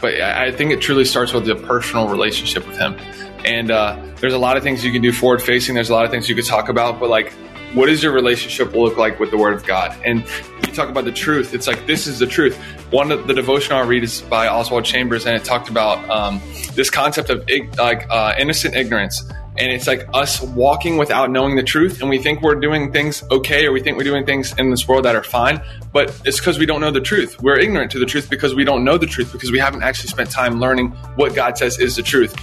but I think it truly starts with a personal relationship with him. And there's a lot of things you can do forward facing. There's a lot of things you could talk about, but like, what does your relationship look like with the Word of God? And you talk about the truth. It's like, this is the truth. One of the devotional I read is by Oswald Chambers, and it talked about this concept of innocent ignorance. And it's like us walking without knowing the truth, and we think we're doing things okay, or we think we're doing things in this world that are fine, but it's because we don't know the truth. We're ignorant to the truth because we don't know the truth, because we haven't actually spent time learning what God says is the truth.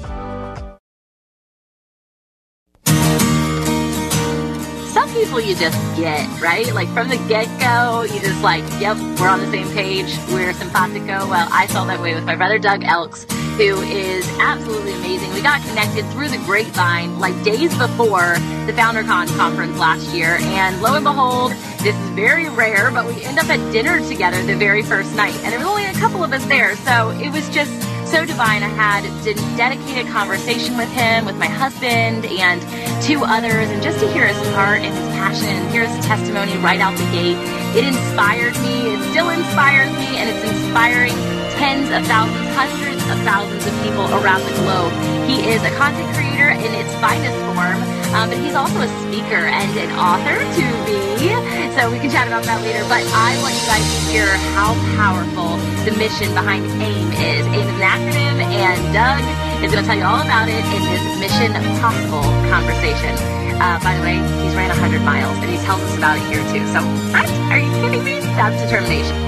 Some people you just get, right? Like from the get-go, you just like, yep, we're on the same page. We're simpatico. Well, I felt that way with my brother, Doug Elks, who is absolutely amazing. We got connected through the grapevine like days before the FounderCon conference last year. And lo and behold, this is very rare, but we end up at dinner together the very first night. And there was only a couple of us there. So it was just so divine. I had a dedicated conversation with him, with my husband, and two others. And just to hear his heart and his passion and hear his testimony right out the gate, it inspired me. It still inspires me, and it's inspiring tens of thousands, hundreds of thousands of people around the globe. He is a content creator in its finest form, but he's also a speaker and an author to be. So we can chat about that later. But I want you guys to hear how powerful the mission behind AIM is. AIM is an acronym, and Doug is going to tell you all about it in this Mission Possible conversation. By the way, he's ran 100 miles, and he tells us about it here too. So, are you kidding me? That's determination.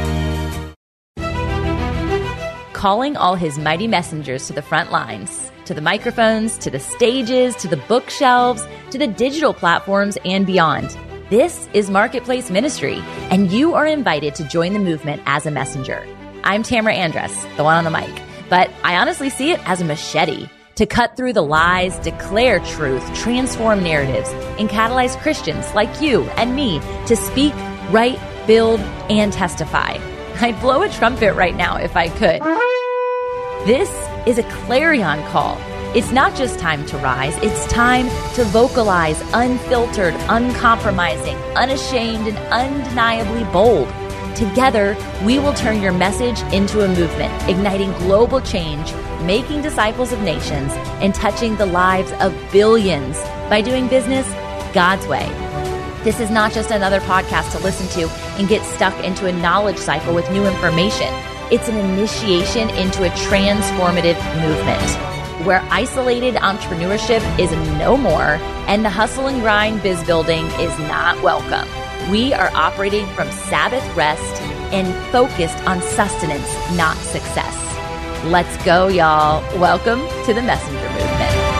Calling all his mighty messengers to the front lines, to the microphones, to the stages, to the bookshelves, to the digital platforms and beyond. This is Marketplace Ministry, and you are invited to join the movement as a messenger. I'm Tamara Andress, the one on the mic, but I honestly see it as a machete to cut through the lies, declare truth, transform narratives, and catalyze Christians like you and me to speak, write, build, and testify. I'd blow a trumpet right now if I could. This is a clarion call. It's not just time to rise, it's time to vocalize unfiltered, uncompromising, unashamed, and undeniably bold. Together, we will turn your message into a movement, igniting global change, making disciples of nations, and touching the lives of billions by doing business God's way. This is not just another podcast to listen to and get stuck into a knowledge cycle with new information. It's an initiation into a transformative movement where isolated entrepreneurship is no more and the hustle and grind biz building is not welcome. We are operating from Sabbath rest and focused on sustenance, not success. Let's go, y'all. Welcome to the Messenger Movement.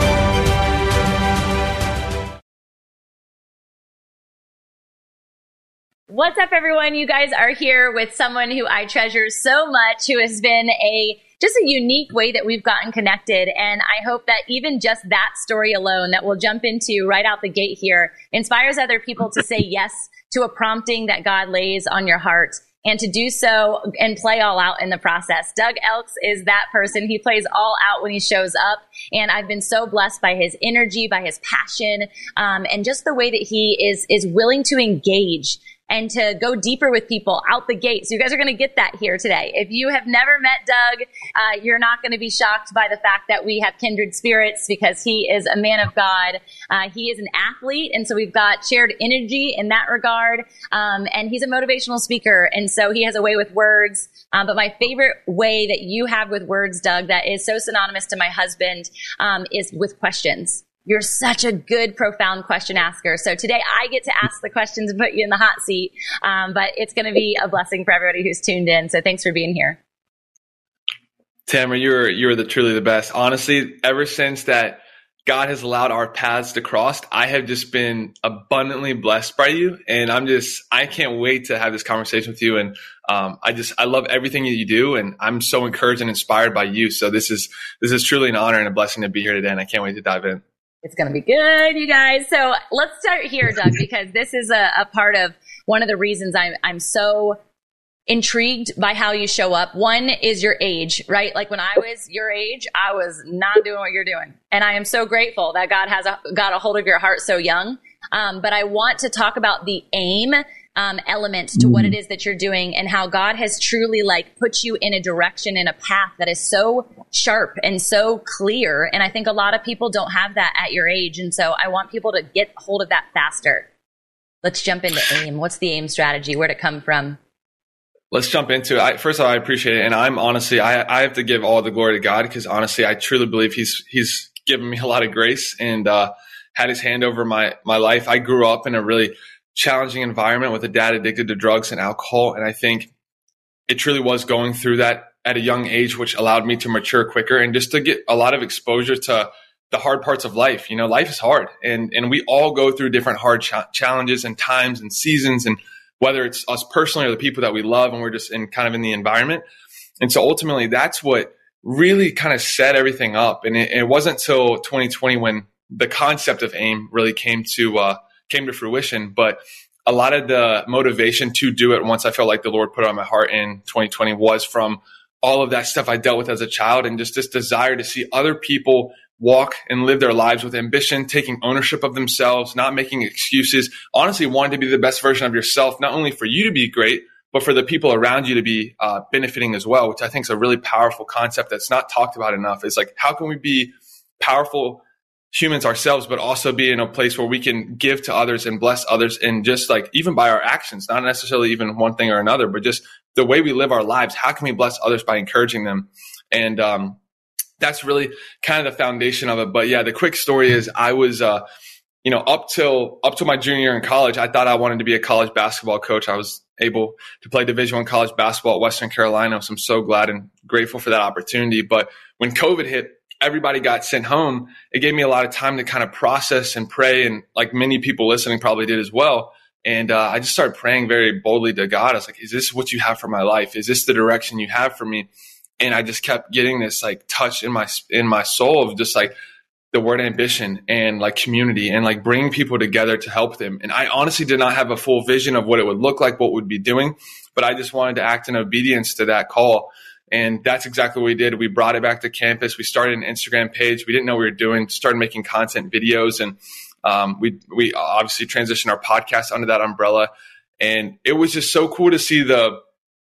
What's up, everyone? You guys are here with someone who I treasure so much, who has been just a unique way that we've gotten connected. And I hope that even just that story alone that we'll jump into right out the gate here inspires other people to say yes to a prompting that God lays on your heart and to do so and play all out in the process. Doug Elks is that person. He plays all out when he shows up. And I've been so blessed by his energy, by his passion, and just the way that he is willing to engage and to go deeper with people out the gate. So you guys are going to get that here today. If you have never met Doug, you're not going to be shocked by the fact that we have kindred spirits because he is a man of God. He is an athlete, and so we've got shared energy in that regard. And he's a motivational speaker, and so he has a way with words. But my favorite way that you have with words, Doug, that is so synonymous to my husband, is with questions. You're such a good, profound question asker. So today I get to ask the questions and put you in the hot seat. But it's going to be a blessing for everybody who's tuned in. So thanks for being here. Tamara, you're truly the best. Honestly, ever since that God has allowed our paths to cross, I have just been abundantly blessed by you. And I can't wait to have this conversation with you. And I love everything that you do. And I'm so encouraged and inspired by you. So this is truly an honor and a blessing to be here today. And I can't wait to dive in. It's going to be good, you guys. So let's start here, Doug, because this is a part of one of the reasons I'm so intrigued by how you show up. One is your age, right? Like when I was your age, I was not doing what you're doing. And I am so grateful that God has got a hold of your heart so young. But I want to talk about the aim element to what it is that you're doing, and how God has truly like put you in a direction and a path that is so sharp and so clear. And I think a lot of people don't have that at your age. And so I want people to get hold of that faster. Let's jump into AIM. What's the AIM strategy? Where'd it come from? Let's jump into it. First of all, I appreciate it. And I'm honestly, I have to give all the glory to God, because honestly, I truly believe he's given me a lot of grace and had his hand over my life. I grew up in a really challenging environment with a dad addicted to drugs and alcohol. And I think it truly was going through that at a young age, which allowed me to mature quicker and just to get a lot of exposure to the hard parts of life. You know, life is hard, and we all go through different hard challenges and times and seasons, and whether it's us personally or the people that we love, and we're just in the environment. And so ultimately that's what really kind of set everything up. And it wasn't till 2020 when the concept of AIM really came to fruition. But a lot of the motivation to do it, once I felt like the Lord put it on my heart in 2020, was from all of that stuff I dealt with as a child, and just this desire to see other people walk and live their lives with ambition, taking ownership of themselves, not making excuses, honestly wanting to be the best version of yourself, not only for you to be great, but for the people around you to be benefiting as well, which I think is a really powerful concept that's not talked about enough. It's like, how can we be powerful humans ourselves, but also be in a place where we can give to others and bless others, and just like even by our actions, not necessarily even one thing or another, but just the way we live our lives, how can we bless others by encouraging them? And that's really kind of the foundation of it. But yeah, the quick story is I was, up till my junior year in college, I thought I wanted to be a college basketball coach. I was able to play Division I college basketball at Western Carolina. So I'm so glad and grateful for that opportunity. But when COVID hit, everybody got sent home. It gave me a lot of time to kind of process and pray. And like many people listening probably did as well. And I just started praying very boldly to God. I was like, is this what you have for my life? Is this the direction you have for me? And I just kept getting this like touch in my soul of just like the word ambition and like community and like bringing people together to help them. And I honestly did not have a full vision of what it would look like, what we'd be doing, but I just wanted to act in obedience to that call. And that's exactly what we did. We brought it back to campus. We started an Instagram page. We didn't know what we were doing, started making content videos. And we obviously transitioned our podcast under that umbrella. And it was just so cool to see the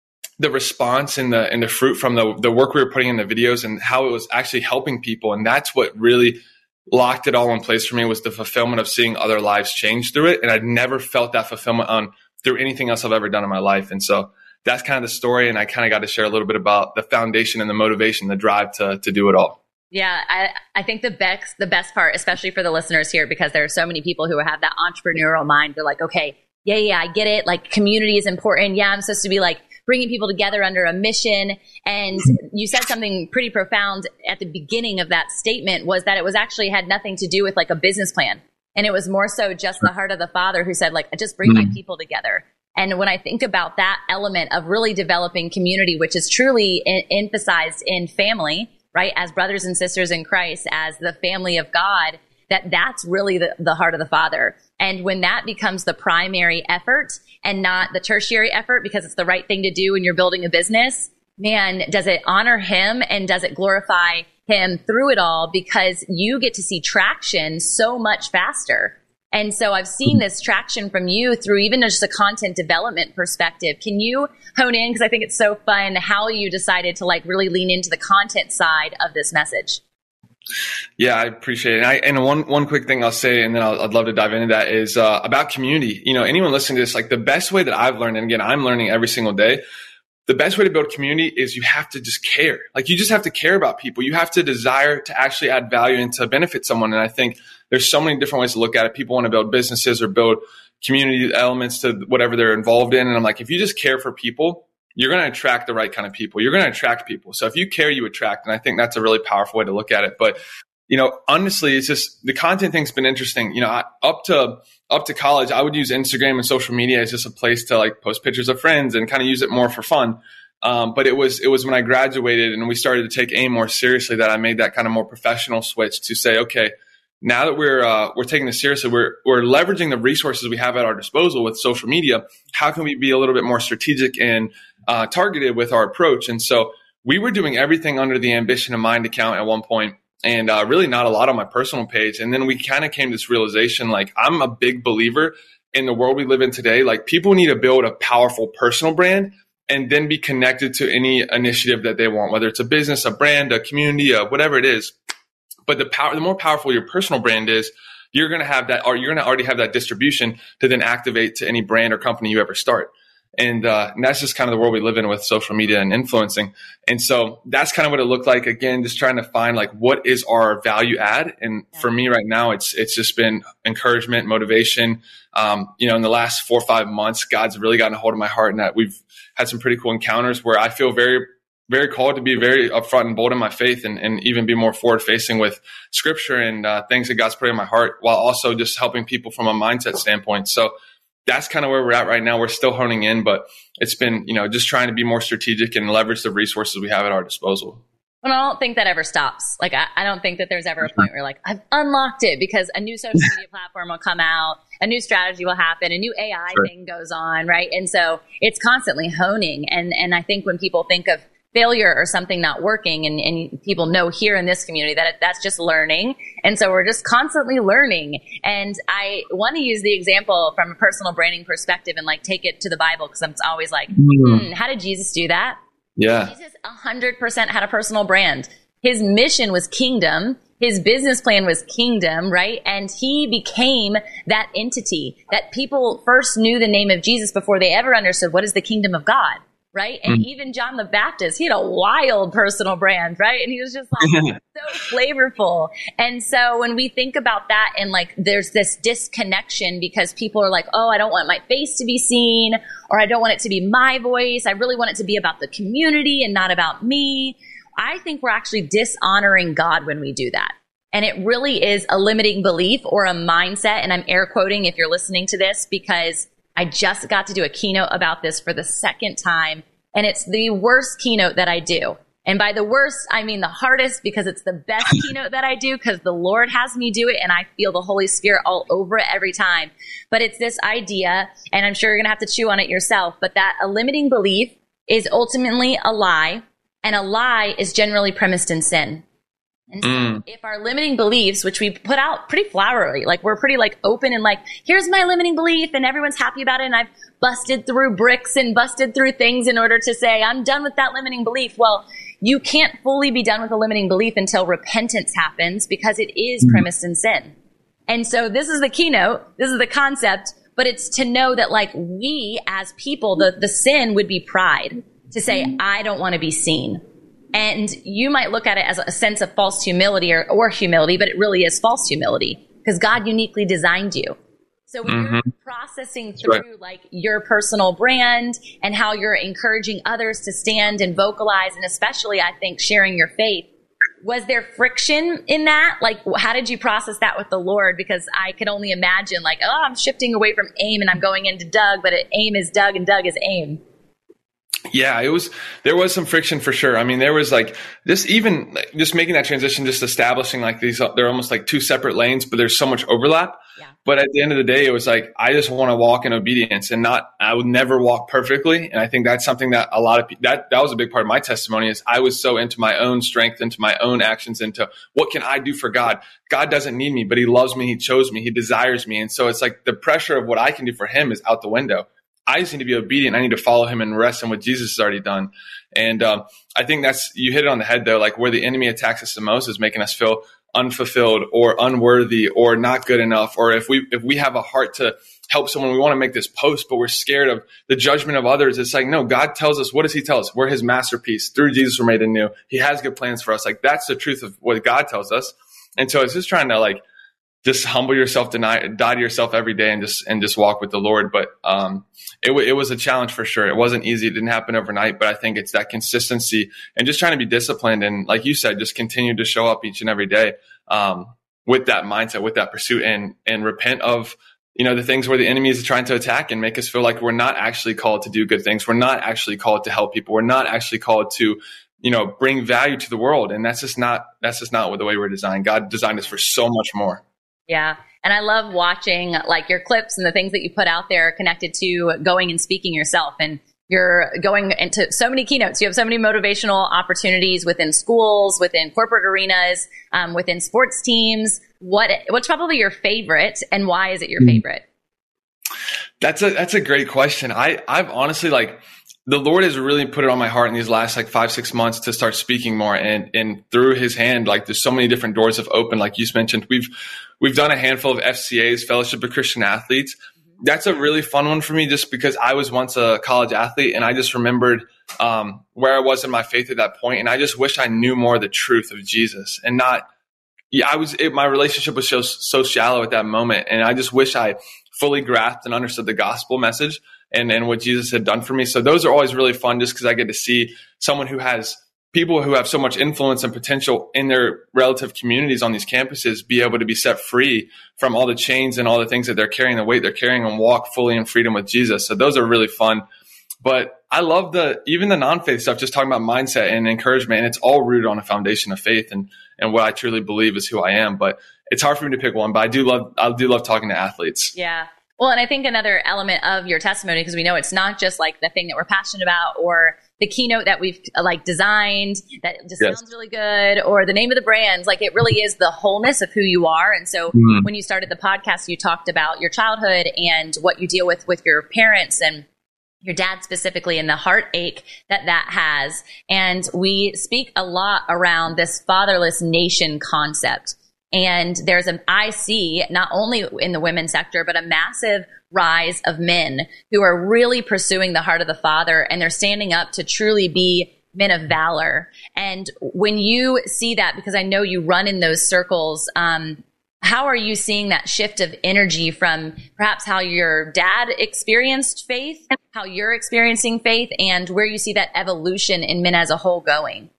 response and the fruit from the work we were putting in the videos and how it was actually helping people. And that's what really locked it all in place for me, was the fulfillment of seeing other lives change through it. And I'd never felt that fulfillment through anything else I've ever done in my life. And so that's kind of the story. And I kind of got to share a little bit about the foundation and the motivation, the drive to do it all. Yeah, I think the best part, especially for the listeners here, because there are so many people who have that entrepreneurial mind. They're like, okay, yeah, I get it. Like, community is important. Yeah, I'm supposed to be like bringing people together under a mission. And you said something pretty profound at the beginning of that statement, was that it was actually had nothing to do with like a business plan. And it was more so just the heart of the Father who said, like, just bring my people together. And when I think about that element of really developing community, which is truly emphasized in family, right, as brothers and sisters in Christ, as the family of God, that's really the heart of the Father. And when that becomes the primary effort and not the tertiary effort, because it's the right thing to do when you're building a business, man, does it honor him and does it glorify him through it all, because you get to see traction so much faster. And so I've seen this traction from you through even just a content development perspective. Can you hone in, because I think it's so fun, how you decided to like really lean into the content side of this message? Yeah, I appreciate it. And one quick thing I'll say, and then I'd love to dive into that, is about community. You know, anyone listening to this, like the best way that I've learned, and again, I'm learning every single day, the best way to build community is you have to just care. Like, you just have to care about people. You have to desire to actually add value and to benefit someone. And I think there's so many different ways to look at it. People want to build businesses or build community elements to whatever they're involved in. And I'm like, if you just care for people, you're going to attract the right kind of people. You're going to attract people. So if you care, you attract. And I think that's a really powerful way to look at it. But, you know, honestly, it's just the content thing's been interesting. You know, up to college, I would use Instagram and social media as just a place to like post pictures of friends and kind of use it more for fun. But it was when I graduated and we started to take AIM more seriously that I made that kind of more professional switch to say, okay, now that we're taking this seriously, we're leveraging the resources we have at our disposal with social media. How can we be a little bit more strategic and targeted with our approach? And so we were doing everything under the Ambition of Mind account at one point, and really not a lot on my personal page. And then we kind of came to this realization, like, I'm a big believer in the world we live in today, like people need to build a powerful personal brand and then be connected to any initiative that they want, whether it's a business, a brand, a community, whatever it is. But the more powerful your personal brand is, you're going to have that, or you're going to already have that distribution to then activate to any brand or company you ever start. And that's just kind of the world we live in with social media and influencing. And so that's kind of what it looked like. Again, just trying to find like, what is our value add? And for me right now, it's just been encouragement, motivation. In the last 4 or 5 months, God's really gotten a hold of my heart, and that we've had some pretty cool encounters where I feel very, very called to be very upfront and bold in my faith, and even be more forward facing with scripture and things that God's put in my heart, while also just helping people from a mindset standpoint. So that's kind of where we're at right now. We're still honing in, but it's been, just trying to be more strategic and leverage the resources we have at our disposal. And I don't think that ever stops. Like, I don't think that there's ever a point where like, I've unlocked it, because a new social media platform will come out, a new strategy will happen, a new AI thing goes on, right? And so it's constantly honing. And I think when people think of failure or something not working, and people know here in this community that that's just learning. And so we're just constantly learning. And I want to use the example from a personal branding perspective and like take it to the Bible, because I'm always like, how did Jesus do that? Yeah. Jesus 100% had a personal brand. His mission was kingdom. His business plan was kingdom, right? And he became that entity that people first knew the name of Jesus before they ever understood what is the kingdom of God. Right. And even John the Baptist, he had a wild personal brand, right? And he was just like so flavorful. And so when we think about that, and like there's this disconnection because people are like, oh, I don't want my face to be seen, or I don't want it to be my voice. I really want it to be about the community and not about me. I think we're actually dishonoring God when we do that. And it really is a limiting belief or a mindset. And I'm air quoting if you're listening to this, because I just got to do a keynote about this for the second time, and it's the worst keynote that I do. And by the worst, I mean the hardest, because it's the best keynote that I do, because the Lord has me do it, and I feel the Holy Spirit all over it every time. But it's this idea, and I'm sure you're going to have to chew on it yourself, but that a limiting belief is ultimately a lie, and a lie is generally premised in sin. And so if our limiting beliefs, which we put out pretty flowery, like we're pretty like open and like, here's my limiting belief, and everyone's happy about it, and I've busted through bricks and busted through things in order to say, I'm done with that limiting belief. Well, you can't fully be done with a limiting belief until repentance happens, because it is premised in sin. And so this is the keynote, this is the concept, but it's to know that like we as people, the sin would be pride, to say, I don't want to be seen. And you might look at it as a sense of false humility or humility, but it really is false humility, because God uniquely designed you. So when you're processing through like your personal brand and how you're encouraging others to stand and vocalize, and especially I think sharing your faith, was there friction in that? Like, how did you process that with the Lord? Because I could only imagine like, oh, I'm shifting away from AIM and I'm going into Doug, but AIM is Doug and Doug is AIM. Yeah, there was some friction for sure. I mean, there was like just making that transition, just establishing like they're almost like two separate lanes, but there's so much overlap. Yeah. But at the end of the day, it was like, I just want to walk in obedience, and I would never walk perfectly. And I think that's something that a lot of people, that was a big part of my testimony, is I was so into my own strength, into my own actions, into what can I do for God? God doesn't need me, but he loves me. He chose me. He desires me. And so it's like the pressure of what I can do for him is out the window. I just need to be obedient. I need to follow him and rest in what Jesus has already done. And I think you hit it on the head though. Like where the enemy attacks us the most is making us feel unfulfilled or unworthy or not good enough. Or if we have a heart to help someone, we want to make this post, but we're scared of the judgment of others. It's like, no, God tells us, what does he tell us? We're his masterpiece. Through Jesus, we're made anew. He has good plans for us. Like that's the truth of what God tells us. And so it's just trying to like, just humble yourself, die to yourself every day, and just walk with the Lord. But it was a challenge for sure. It wasn't easy. It didn't happen overnight. But I think it's that consistency and just trying to be disciplined. And like you said, just continue to show up each and every day with that mindset, with that pursuit, and repent of the things where the enemy is trying to attack and make us feel like we're not actually called to do good things. We're not actually called to help people. We're not actually called to bring value to the world. And that's just not the way we're designed. God designed us for so much more. Yeah. And I love watching like your clips and the things that you put out there connected to going and speaking yourself. And you're going into so many keynotes. You have so many motivational opportunities within schools, within corporate arenas, within sports teams. What's probably your favorite, and why is it your favorite? That's a great question. I've honestly, like, the Lord has really put it on my heart in these last like 5-6 months to start speaking more, and through his hand, like, there's so many different doors have opened. Like you mentioned, we've done a handful of FCAs, Fellowship of Christian Athletes. That's a really fun one for me, just because I was once a college athlete, and I just remembered where I was in my faith at that point. And I just wish I knew more of the truth of Jesus, and not, my relationship was so shallow at that moment. And I just wish I fully grasped and understood the gospel message and what Jesus had done for me. So those are always really fun, just because I get to see someone who has people who have so much influence and potential in their relative communities on these campuses be able to be set free from all the chains and all the things that they're carrying, the weight they're carrying, and walk fully in freedom with Jesus. So those are really fun. But I love even the non-faith stuff, just talking about mindset and encouragement. And it's all rooted on a foundation of faith and what I truly believe is who I am. But it's hard for me to pick one, but I do love talking to athletes. Yeah. Well, and I think another element of your testimony, because we know it's not just like the thing that we're passionate about or the keynote that we've like designed that just sounds really good, or the name of the brands. Like, it really is the wholeness of who you are. And so when you started the podcast, you talked about your childhood and what you deal with your parents and your dad specifically, and the heartache that has. And we speak a lot around this fatherless nation concept. And I see not only in the women's sector, but a massive rise of men who are really pursuing the heart of the Father, and they're standing up to truly be men of valor. And when you see that, because I know you run in those circles, how are you seeing that shift of energy from perhaps how your dad experienced faith, how you're experiencing faith, and where you see that evolution in men as a whole going?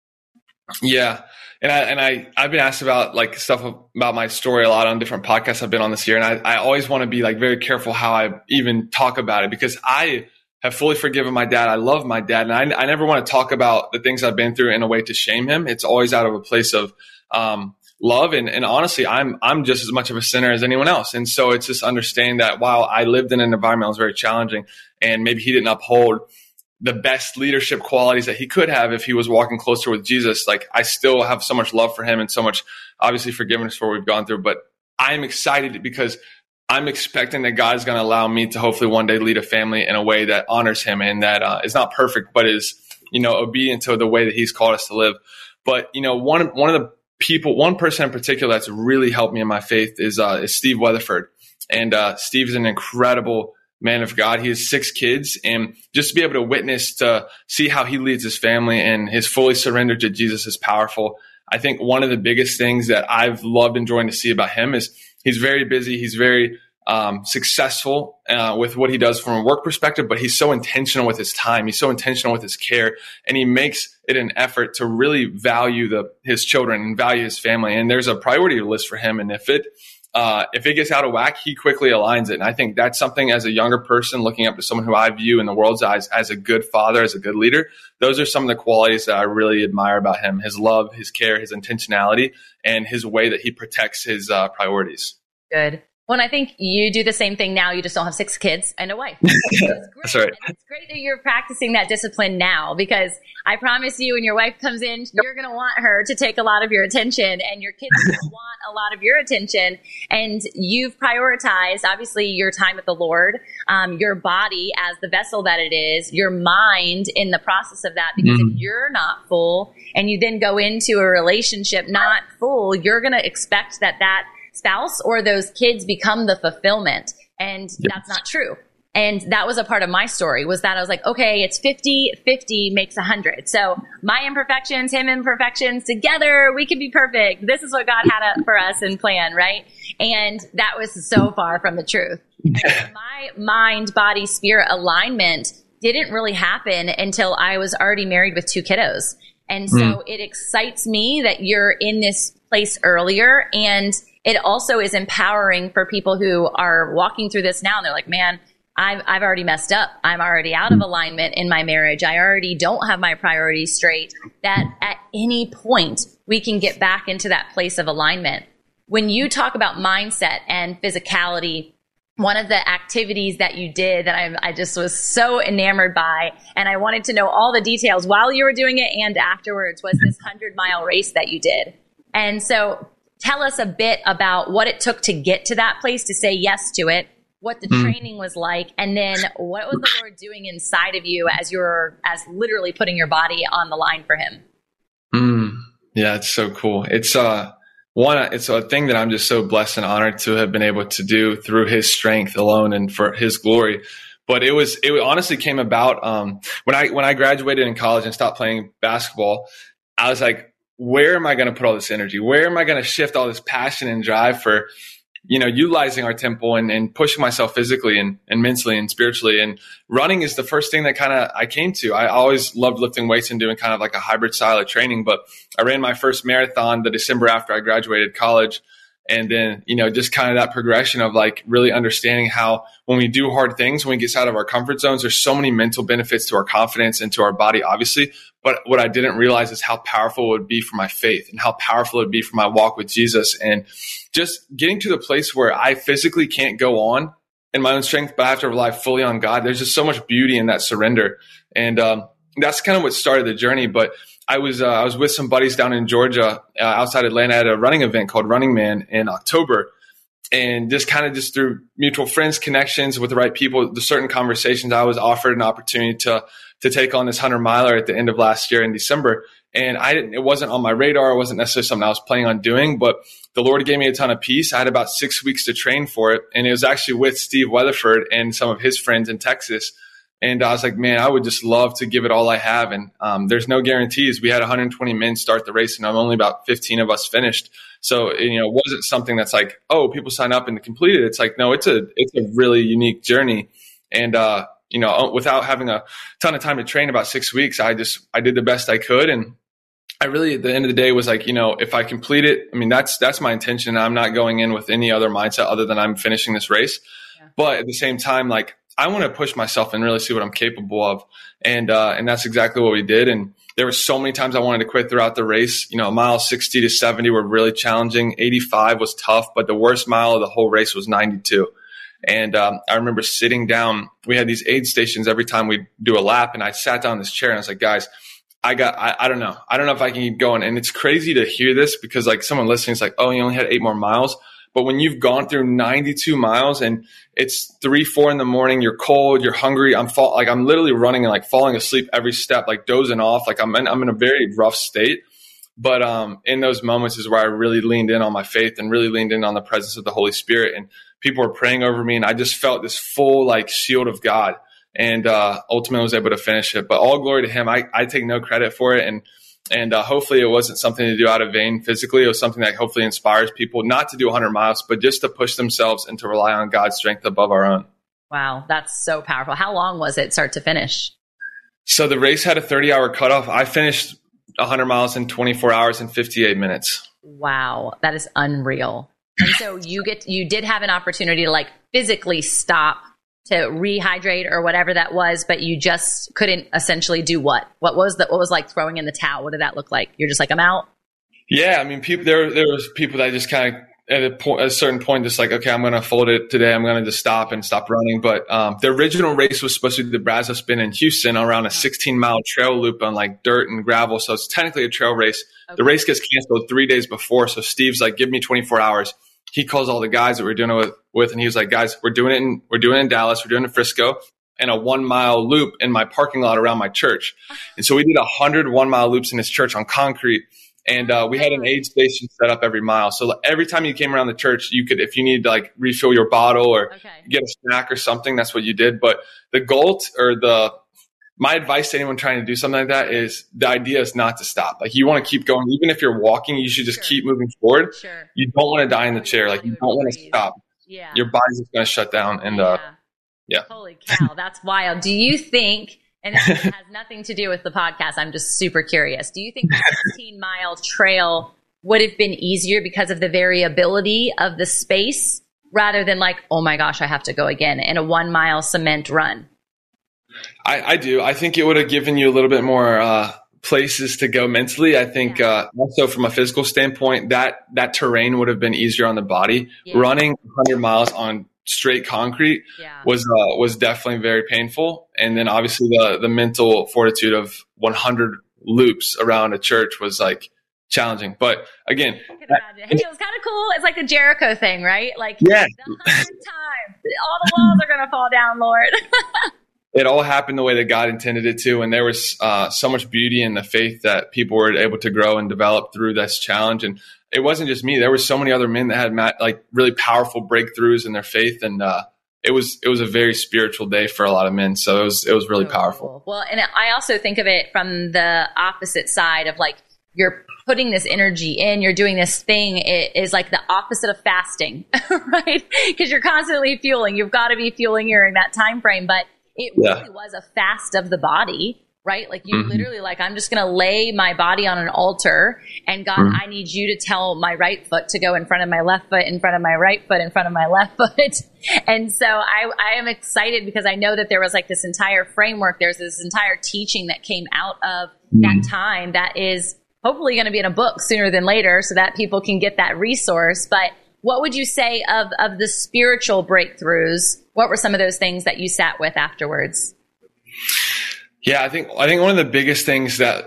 Yeah. And I've been asked about like stuff about my story a lot on different podcasts I've been on this year. And I always want to be like very careful how I even talk about it, because I have fully forgiven my dad. I love my dad. And I never want to talk about the things I've been through in a way to shame him. It's always out of a place of love. And honestly, I'm just as much of a sinner as anyone else. And so it's just understanding that while I lived in an environment that was very challenging, and maybe he didn't uphold the best leadership qualities that he could have if he was walking closer with Jesus, like, I still have so much love for him and so much, obviously, forgiveness for what we've gone through. But I'm excited because I'm expecting that God is going to allow me to hopefully one day lead a family in a way that honors him, and that is not perfect, but is, obedient to the way that he's called us to live. But, one of the people, one person in particular that's really helped me in my faith is Steve Weatherford. And Steve is an incredible man of God. He has 6 kids, and just to be able to witness, to see how he leads his family and his fully surrendered to Jesus is powerful. I think one of the biggest things that I've loved enjoying to see about him is he's very busy. He's very successful with what he does from a work perspective, but he's so intentional with his time. He's so intentional with his care, and he makes it an effort to really value his children and value his family. And there's a priority list for him. And if it gets out of whack, he quickly aligns it. And I think that's something, as a younger person looking up to someone who I view in the world's eyes as a good father, as a good leader, those are some of the qualities that I really admire about him: his love, his care, his intentionality, and his way that he protects his priorities. Good. Well, and I think you do the same thing now. You just don't have 6 kids and a wife. That's right. And it's great that you're practicing that discipline now, because I promise you, when your wife comes in, you're going to want her to take a lot of your attention, and your kids are going to want a lot of your attention. And you've prioritized, obviously, your time with the Lord, your body as the vessel that it is, your mind in the process of that. Because if you're not full and you then go into a relationship not full, you're going to expect that spouse or those kids become the fulfillment. And that's not true. And that was a part of my story, was that I was like, okay, it's 50 makes 100. So my imperfections, him imperfections, together, we can be perfect. This is what God had for us and plan, right? And that was so far from the truth. My mind, body, spirit alignment didn't really happen until I was already married with 2 kiddos. And so it excites me that you're in this place earlier. And it also is empowering for people who are walking through this now. And they're like, man, I've already messed up. I'm already out of alignment in my marriage. I already don't have my priorities straight. That at any point we can get back into that place of alignment. When you talk about mindset and physicality, one of the activities that you did that I just was so enamored by, and I wanted to know all the details while you were doing it and afterwards, was this 100-mile race that you did. And so tell us a bit about what it took to get to that place, to say yes to it, what the training was like, and then what was the Lord doing inside of you as literally putting your body on the line for him? Yeah, it's so cool. It's it's a thing that I'm just so blessed and honored to have been able to do through his strength alone and for his glory. But it honestly came about when I graduated in college and stopped playing basketball. I was like, where am I going to put all this energy? Where am I going to shift all this passion and drive for, utilizing our temple and pushing myself physically and mentally and spiritually? And running is the first thing that kind of I came to. I always loved lifting weights and doing kind of like a hybrid style of training. But I ran my first marathon the December after I graduated college. And then, just kind of that progression of like really understanding how when we do hard things, when we get out of our comfort zones, there's so many mental benefits to our confidence and to our body, obviously. But what I didn't realize is how powerful it would be for my faith and how powerful it would be for my walk with Jesus. And just getting to the place where I physically can't go on in my own strength, but I have to rely fully on God. There's just so much beauty in that surrender. And that's kind of what started the journey. But I was with some buddies down in Georgia, outside Atlanta, at a running event called Running Man in October. And just through mutual friends, connections with the right people, the certain conversations, I was offered an opportunity to take on this 100-miler at the end of last year in December. And it wasn't on my radar. It wasn't necessarily something I was planning on doing, but the Lord gave me a ton of peace. I had about 6 weeks to train for it. And it was actually with Steve Weatherford and some of his friends in Texas. And I was like, man, I would just love to give it all I have. And there's no guarantees. We had 120 men start the race, and I'm only about 15 of us finished. So, it wasn't something that's like, oh, people sign up and complete it. It's like, no, it's a really unique journey. And, without having a ton of time to train, about 6 weeks, I did the best I could. And I really, at the end of the day, was like, if I complete it, that's my intention. I'm not going in with any other mindset other than I'm finishing this race. Yeah. But at the same time, like, I want to push myself and really see what I'm capable of. And that's exactly what we did. And there were so many times I wanted to quit throughout the race. Mile 60 to 70 were really challenging. 85 was tough, but the worst mile of the whole race was 92. And I remember sitting down. We had these aid stations every time we do a lap, and I sat down in this chair and I was like, guys, I don't know. I don't know if I can keep going. And it's crazy to hear this because like someone listening is like, oh, you only had 8 more miles. But when you've gone through 92 miles and it's 3, 4 in the morning, you're cold, you're hungry. I'm literally running and like falling asleep every step, like dozing off. Like I'm in a very rough state. But in those moments is where I really leaned in on my faith and really leaned in on the presence of the Holy Spirit. And people were praying over me, and I just felt this full like shield of God. And ultimately was able to finish it. But all glory to Him. I take no credit for it. And hopefully it wasn't something to do out of vain physically. It was something that hopefully inspires people not to do 100 miles, but just to push themselves and to rely on God's strength above our own. Wow, that's so powerful. How long was it start to finish? So the race had a 30-hour cutoff. I finished 100 miles in 24 hours and 58 minutes. Wow, that is unreal. And so you did have an opportunity to like physically stop to rehydrate or whatever that was, but you just couldn't essentially do what? What was like throwing in the towel? What did that look like? You're just like, I'm out? Yeah, there was people that just kind of at a certain point, just like, okay, I'm going to fold it today. I'm going to just stop running. But the original race was supposed to be the Brazos Spin in Houston around a 16-mile trail loop on like dirt and gravel. So it's technically a trail race. Okay. The race gets canceled 3 days before. So Steve's like, give me 24 hours. He calls all the guys that we're doing it with, and he was like, guys, we're doing it in Dallas, we're doing it in Frisco, and a 1-mile loop in my parking lot around my church. And so we did 100 1-mile loops in this church on concrete. And we had an aid station set up every mile. So every time you came around the church, you could, if you needed to like refill your bottle or get a snack or something, that's what you did. But the goal my advice to anyone trying to do something like that is the idea is not to stop. Like you want to keep going. Even if you're walking, you should just keep moving forward. Sure. You don't want to die in the chair. Like you don't want to stop. Yeah. Your body's just going to shut down. And yeah. Holy cow. That's wild. Do you think, and this has nothing to do with the podcast, I'm just super curious. Do you think the 16-mile trail would have been easier because of the variability of the space rather than like, oh my gosh, I have to go again in a 1-mile cement run? I do. I think it would have given you a little bit more places to go mentally. I think also from a physical standpoint, that terrain would have been easier on the body. Yeah. Running 100 miles on straight concrete was definitely very painful. And then obviously the mental fortitude of 100 loops around a church was like challenging. But again, I can imagine. Hey, it was kind of cool. It's like the Jericho thing, right? Like yeah, the 100th time, all the walls are going to fall down, Lord. it all happened the way that God intended it to. And there was so much beauty in the faith that people were able to grow and develop through this challenge. And it wasn't just me. There were so many other men that had like really powerful breakthroughs in their faith. And it was a very spiritual day for a lot of men. So it was really powerful. Cool. Well, and I also think of it from the opposite side of like, you're putting this energy in, you're doing this thing. It is like the opposite of fasting, right? Because you're constantly fueling. You've got to be fueling during that time frame. But it really was a fast of the body, right? Like you literally like, I'm just going to lay my body on an altar, and God, I need you to tell my right foot to go in front of my left foot, in front of my right foot, in front of my left foot. And so I am excited because I know that there was like this entire framework. There's this entire teaching that came out of that time that is hopefully going to be in a book sooner than later so that people can get that resource. But what would you say of the spiritual breakthroughs? What were some of those things that you sat with afterwards? Yeah, I think one of the biggest things that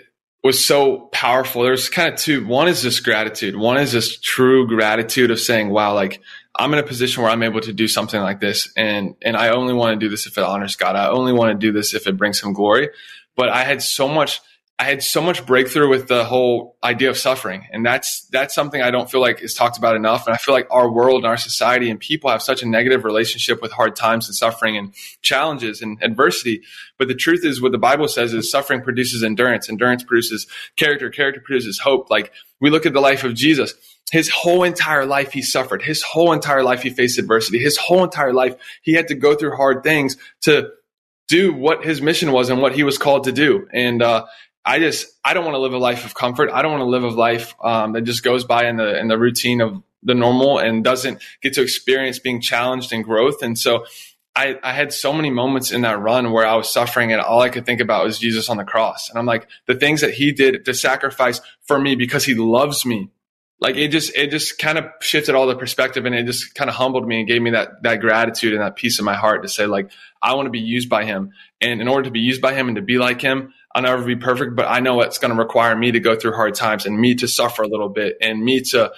was so powerful, there's kind of two. One is just gratitude. One is just true gratitude of saying, wow, like I'm in a position where I'm able to do something like this. And I only want to do this if it honors God. I only want to do this if it brings him glory. But I had so much breakthrough with the whole idea of suffering. And that's something I don't feel like is talked about enough. And I feel like our world and our society and people have such a negative relationship with hard times and suffering and challenges and adversity. But the truth is, what the Bible says is suffering produces endurance. Endurance produces character. Character produces hope. Like we look at the life of Jesus. His whole entire life, he suffered. His whole entire life, he faced adversity. His whole entire life, he had to go through hard things to do what his mission was and what he was called to do. And, I don't want to live a life of comfort. I don't want to live a life that just goes by in the routine of the normal and doesn't get to experience being challenged and growth. And so I had so many moments in that run where I was suffering and all I could think about was Jesus on the cross. And I'm like, the things that he did to sacrifice for me because he loves me, like it just kind of shifted all the perspective, and it just kind of humbled me and gave me that gratitude and that peace in my heart to say, like, I want to be used by him. And in order to be used by him and to be like him, I'll never be perfect, but I know it's going to require me to go through hard times and me to suffer a little bit and me to,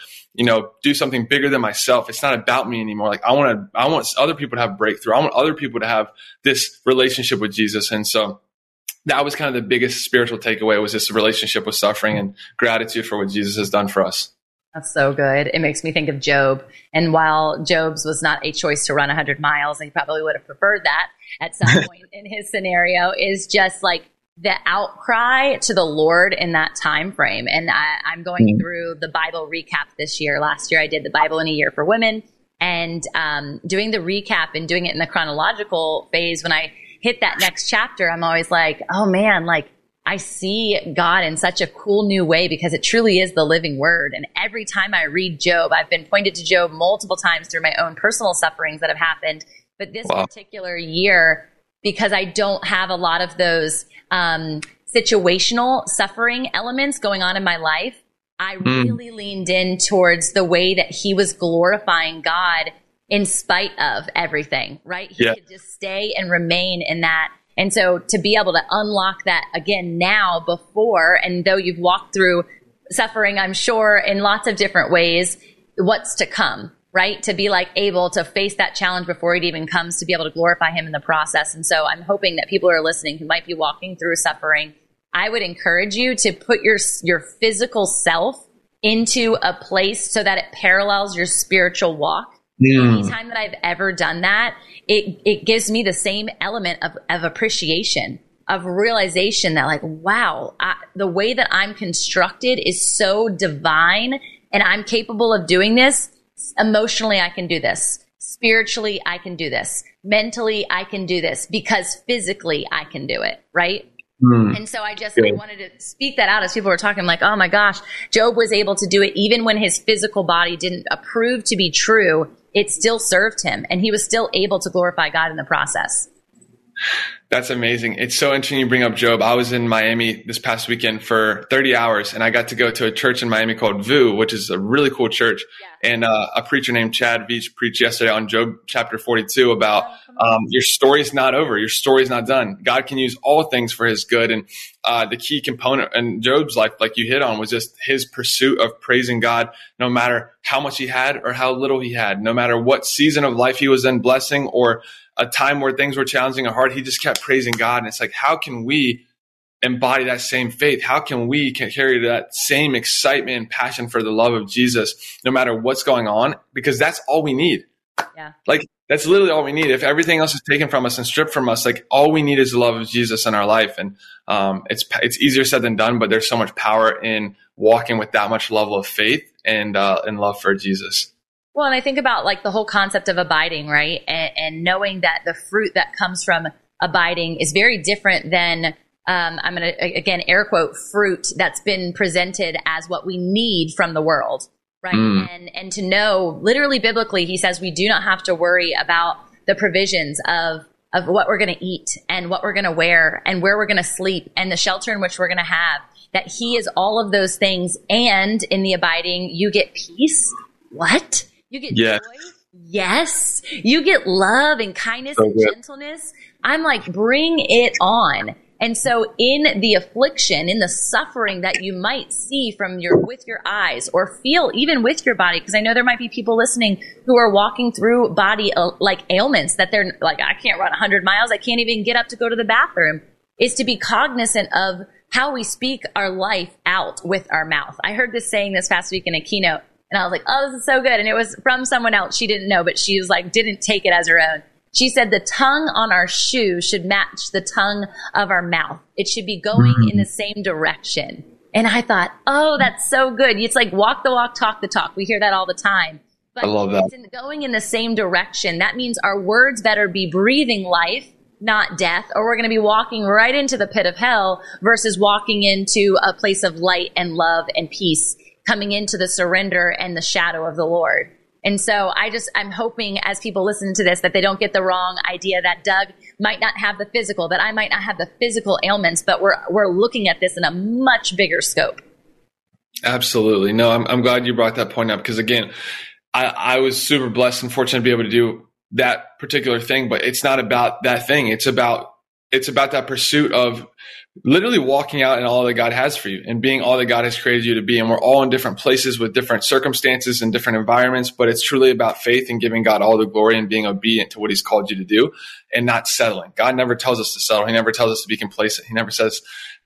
do something bigger than myself. It's not about me anymore. Like I want other people to have breakthrough. I want other people to have this relationship with Jesus. And so that was kind of the biggest spiritual takeaway, was this relationship with suffering and gratitude for what Jesus has done for us. That's so good. It makes me think of Job. And while Job's was not a choice to run 100 miles, and he probably would have preferred that at some point in his scenario, is just like the outcry to the Lord in that time frame. And I'm going through the Bible recap this year. Last year, I did the Bible in a Year for Women, and doing the recap and doing it in the chronological phase. When I hit that next chapter, I'm always like, oh man, like I see God in such a cool new way, because it truly is the living word. And every time I read Job, I've been pointed to Job multiple times through my own personal sufferings that have happened. But this particular year, because I don't have a lot of those situational suffering elements going on in my life, I really leaned in towards the way that he was glorifying God in spite of everything, right? He could just stay and remain in that. And so to be able to unlock that again now, before, and though you've walked through suffering, I'm sure, in lots of different ways, what's to come, right? To be like able to face that challenge before it even comes, to be able to glorify him in the process. And so I'm hoping that people who are listening who might be walking through suffering, I would encourage you to put your physical self into a place so that it parallels your spiritual walk. Anytime that I've ever done that, it gives me the same element of appreciation, of realization that, like, wow, the way that I'm constructed is so divine, and I'm capable of doing this. Emotionally, I can do this. Spiritually, I can do this. Mentally, I can do this, because physically I can do it, right? And so I wanted to speak that out as people were talking. I'm like, oh my gosh, Job was able to do it even when his physical body didn't approve to be true. It still served him, and he was still able to glorify God in the process. That's amazing. It's so interesting you bring up Job. I was in Miami this past weekend for 30 hours, and I got to go to a church in Miami called VU, which is a really cool church. Yeah. And a preacher named Chad Veach preached yesterday on Job chapter 42 about your story's not over. Your story's not done. God can use all things for his good. And the key component in Job's life, like you hit on, was just his pursuit of praising God, no matter how much he had or how little he had, no matter what season of life he was in, blessing or a time where things were challenging or hard. He just kept praising God. And it's like, how can we embody that same faith? How can we carry that same excitement and passion for the love of Jesus, no matter what's going on? Because that's all we need. Yeah. Like, that's literally all we need. If everything else is taken from us and stripped from us, like, all we need is the love of Jesus in our life. And it's easier said than done, but there's so much power in walking with that much level of faith and love for Jesus. Well, and I think about like the whole concept of abiding, right? And knowing that the fruit that comes from abiding is very different than, I'm going to, again, air quote, fruit that's been presented as what we need from the world, right? And to know, literally biblically, he says we do not have to worry about the provisions of what we're going to eat and what we're going to wear and where we're going to sleep and the shelter in which we're going to have, that he is all of those things. And in the abiding, you get peace. What? You get joy? Yes. You get love and kindness and gentleness. I'm like, bring it on. And so in the affliction, in the suffering that you might see with your eyes or feel even with your body, because I know there might be people listening who are walking through body like ailments that they're like, I can't run 100 miles. I can't even get up to go to the bathroom. Is to be cognizant of how we speak our life out with our mouth. I heard this saying this past week in a keynote. And I was like, oh, this is so good. And it was from someone else. She didn't know, but she was like, didn't take it as her own. She said the tongue on our shoe should match the tongue of our mouth. It should be going in the same direction. And I thought, oh, that's so good. It's like walk the walk, talk the talk. We hear that all the time. But I love that. It's going in the same direction. That means our words better be breathing life, not death, or we're going to be walking right into the pit of hell versus walking into a place of light and love and peace, coming into the surrender and the shadow of the Lord. And so I'm hoping as people listen to this that they don't get the wrong idea that Doug might not have the physical, that I might not have the physical ailments, but we're looking at this in a much bigger scope. Absolutely. No, I'm glad you brought that point up because again, I was super blessed and fortunate to be able to do that particular thing, but it's not about that thing. It's about that pursuit of literally walking out in all that God has for you and being all that God has created you to be. And we're all in different places with different circumstances and different environments, but it's truly about faith and giving God all the glory and being obedient to what he's called you to do and not settling. God never tells us to settle. He never tells us to be complacent. He never says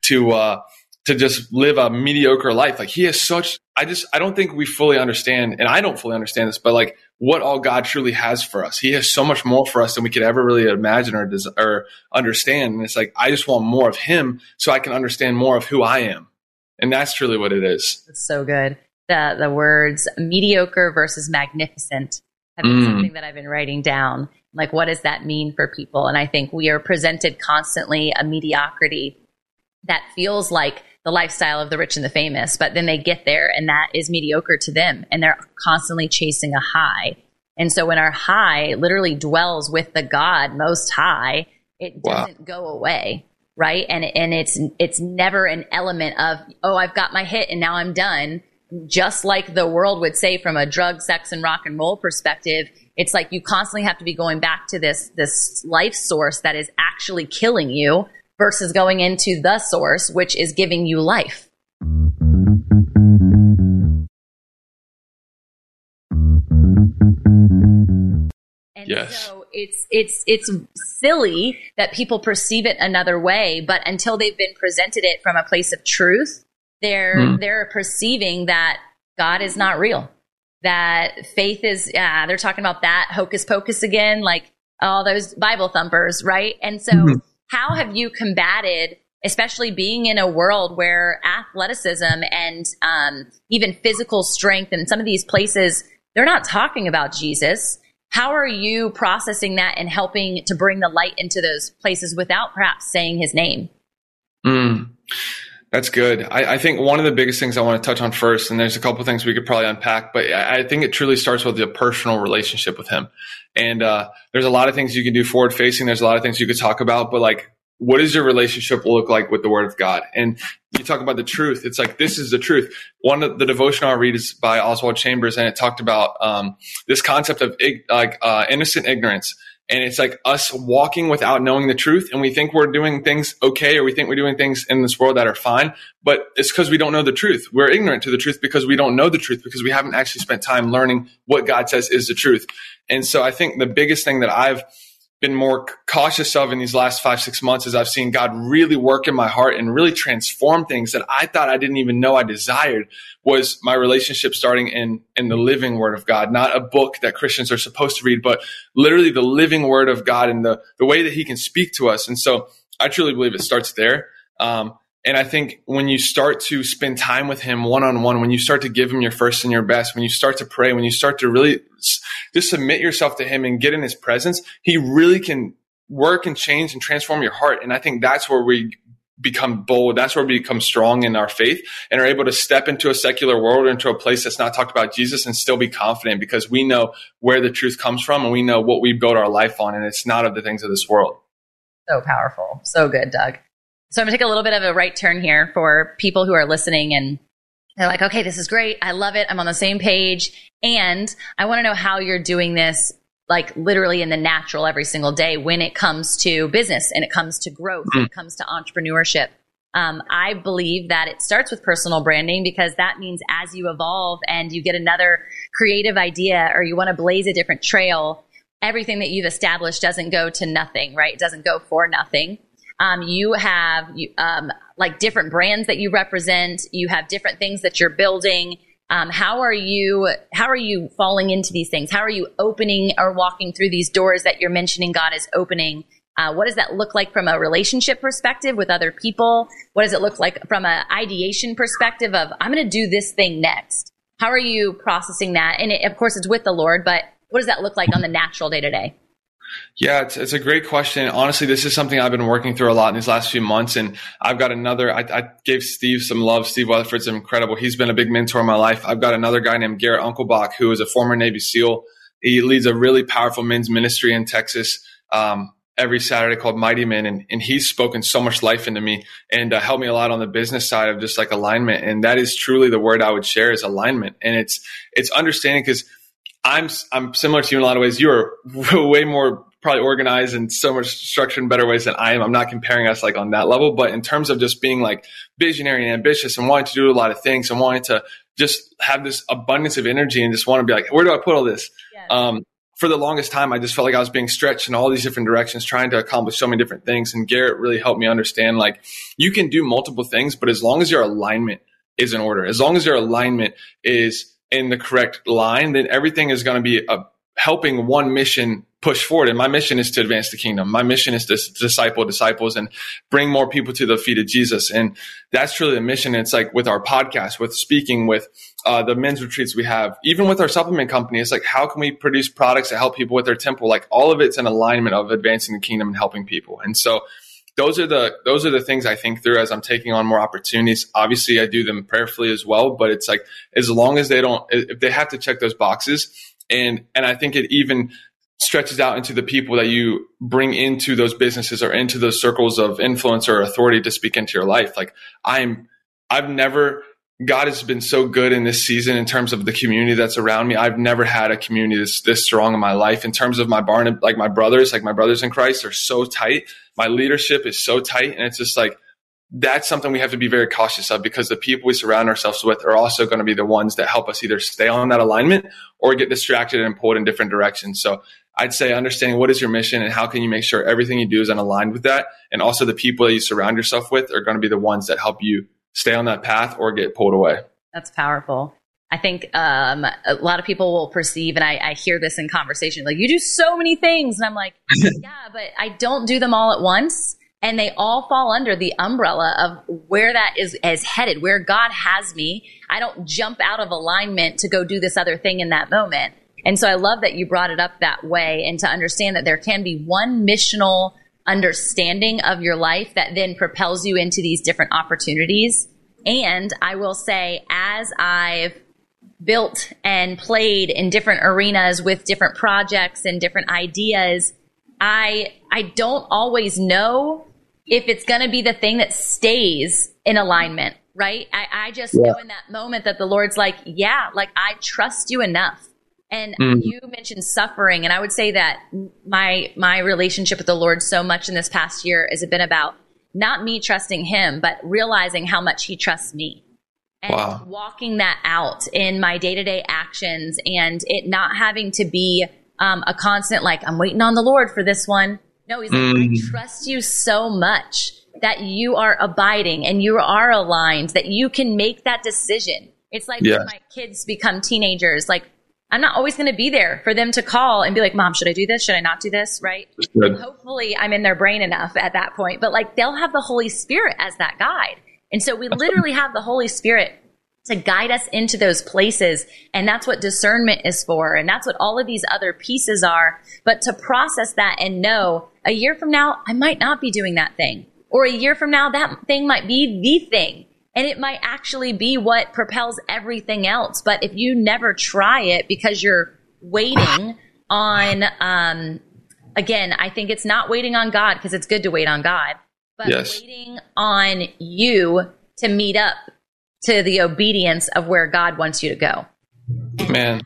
to just live a mediocre life. Like he has such, I don't think we fully understand, and I don't fully understand this, but like what all God truly has for us. He has so much more for us than we could ever really imagine or understand. And it's like, I just want more of him so I can understand more of who I am. And that's truly what it is. That's so good. The words mediocre versus magnificent have been something that I've been writing down. Like, what does that mean for people? And I think we are presented constantly a mediocrity that feels like the lifestyle of the rich and the famous, but then they get there and that is mediocre to them and they're constantly chasing a high. And so when our high literally dwells with the God most high, it doesn't go away, right? And it's never an element of, oh, I've got my hit and now I'm done. Just like the world would say from a drug, sex, and rock and roll perspective, it's like you constantly have to be going back to this life source that is actually killing you versus going into the source, which is giving you life. And so it's silly that people perceive it another way, but until they've been presented it from a place of truth, they're perceiving that God is not real, that faith is, they're talking about that hocus pocus again, like all those Bible thumpers, right? And so how have you combated, especially being in a world where athleticism and even physical strength and some of these places, they're not talking about Jesus. How are you processing that and helping to bring the light into those places without perhaps saying his name? That's good. I think one of the biggest things I want to touch on first, and there's a couple of things we could probably unpack, but I think it truly starts with a personal relationship with him. And there's a lot of things you can do forward facing. There's a lot of things you could talk about, but like what does your relationship look like with the Word of God? And you talk about the truth. It's like, this is the truth. One of the devotional I read is by Oswald Chambers, and it talked about this concept of innocent ignorance. And it's like us walking without knowing the truth. And we think we're doing things okay, or we think we're doing things in this world that are fine. But it's because we don't know the truth. We're ignorant to the truth because we don't know the truth, because we haven't actually spent time learning what God says is the truth. And so I think the biggest thing that I've been more cautious of in these last 5-6 months is I've seen God really work in my heart and really transform things that I thought I didn't even know I desired, was my relationship starting in the living Word of God, not a book that Christians are supposed to read, but literally the living Word of God and the way that He can speak to us. And so I truly believe it starts there. And I think when you start to spend time with Him one-on-one, when you start to give Him your first and your best, when you start to pray, when you start to really just submit yourself to Him and get in His presence, He really can work and change and transform your heart. And I think that's where we become bold. That's where we become strong in our faith and are able to step into a secular world, into a place that's not talked about Jesus, and still be confident, because we know where the truth comes from and we know what we build our life on, and it's not of the things of this world. So powerful. So good, Doug. So I'm going to take a little bit of a right turn here for people who are listening and they're like, okay, this is great. I love it. I'm on the same page. And I want to know how you're doing this, like literally in the natural every single day when it comes to business and it comes to growth, when it comes to entrepreneurship. I believe that it starts with personal branding, because that means as you evolve and you get another creative idea or you want to blaze a different trail, everything that you've established doesn't go to nothing, right? It doesn't go for nothing. You have like different brands that you represent. You have different things that you're building. How are you falling into these things? How are you opening or walking through these doors that you're mentioning God is opening? What does that look like from a relationship perspective with other people? What does it look like from an ideation perspective of, I'm going to do this thing next? How are you processing that? And of course, it's with the Lord, but what does that look like on the natural day to day? Yeah, it's a great question. Honestly, this is something I've been working through a lot in these last few months. And I've got I gave Steve some love. Steve Weatherford's incredible. He's been a big mentor in my life. I've got another guy named Garrett Unkelbach, who is a former Navy SEAL. He leads a really powerful men's ministry in Texas every Saturday called Mighty Men. And he's spoken so much life into me and helped me a lot on the business side of just like alignment. And that is truly the word I would share, is alignment. And it's understanding, because I'm similar to you in a lot of ways. You are way more probably organized and so much structured in better ways than I am. I'm not comparing us like on that level, but in terms of just being like visionary and ambitious and wanting to do a lot of things and wanting to just have this abundance of energy and just want to be like, where do I put all this? Yes. For the longest time, I just felt like I was being stretched in all these different directions, trying to accomplish so many different things. And Garrett really helped me understand, like, you can do multiple things, but as long as your alignment is in order, as long as your alignment is in the correct line, then everything is going to be helping one mission push forward. And my mission is to advance the kingdom. My mission is to disciple disciples and bring more people to the feet of Jesus. And that's truly the mission. It's like with our podcast, with speaking, with the men's retreats we have, even with our supplement company, it's like, how can we produce products that help people with their temple? Like, all of it's an alignment of advancing the kingdom and helping people. And so those are the things I think through as I'm taking on more opportunities. Obviously, I do them prayerfully as well, but it's like, as long as if they have to check those boxes, and I think it even stretches out into the people that you bring into those businesses or into those circles of influence or authority to speak into your life. Like, God has been so good in this season in terms of the community that's around me. I've never had a community this strong in my life. In terms of my barn, like my brothers in Christ are so tight. My leadership is so tight. And it's just like, that's something we have to be very cautious of, because the people we surround ourselves with are also going to be the ones that help us either stay on that alignment or get distracted and pulled in different directions. So I'd say understanding what is your mission and how can you make sure everything you do is aligned with that. And also the people that you surround yourself with are going to be the ones that help you stay on that path or get pulled away. That's powerful. I think a lot of people will perceive, and I hear this in conversation, like, you do so many things. And I'm like, yeah, but I don't do them all at once. And they all fall under the umbrella of where that is headed, where God has me. I don't jump out of alignment to go do this other thing in that moment. And so I love that you brought it up that way, and to understand that there can be one missional understanding of your life that then propels you into these different opportunities. And I will say, as I've built and played in different arenas with different projects and different ideas, I don't always know if it's going to be the thing that stays in alignment, right? I just know in that moment that the Lord's like, yeah, like I trust you enough. And you mentioned suffering. And I would say that my relationship with the Lord so much in this past year has been about not me trusting him, but realizing how much he trusts me. And walking that out in my day-to-day actions, and it not having to be a constant, like, I'm waiting on the Lord for this one. No, he's like, I trust you so much that you are abiding and you are aligned, that you can make that decision. It's like when my kids become teenagers, like, I'm not always going to be there for them to call and be like, Mom, should I do this? Should I not do this? Right? Hopefully I'm in their brain enough at that point, but like they'll have the Holy Spirit as that guide. And so we literally have the Holy Spirit to guide us into those places. And that's what discernment is for. And that's what all of these other pieces are. But to process that and know a year from now, I might not be doing that thing. Or a year from now, that thing might be the thing. And it might actually be what propels everything else. But if you never try it because you're waiting on, again, I think it's not waiting on God, because it's good to wait on God, but waiting on you to meet up to the obedience of where God wants you to go. Man,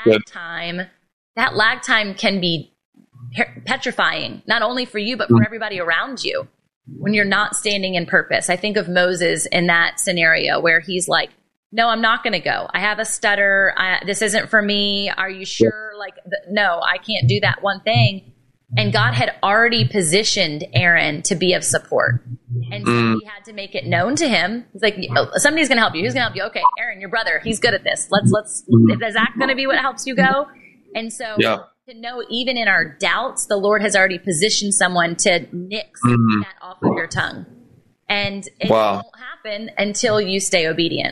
that lag time can be petrifying, not only for you, but for everybody around you when you're not standing in purpose. I think of Moses in that scenario where he's like, no, I'm not going to go. I have a stutter. This isn't for me. Are you sure? Like, no, I can't do that one thing. And God had already positioned Aaron to be of support. And so he had to make it known to him. He's like, somebody's going to help you. Who's going to help you? Okay, Aaron, your brother, he's good at this. Is that going to be what helps you go? And so to know, even in our doubts, the Lord has already positioned someone to nix that off of your tongue. And it won't happen until you stay obedient.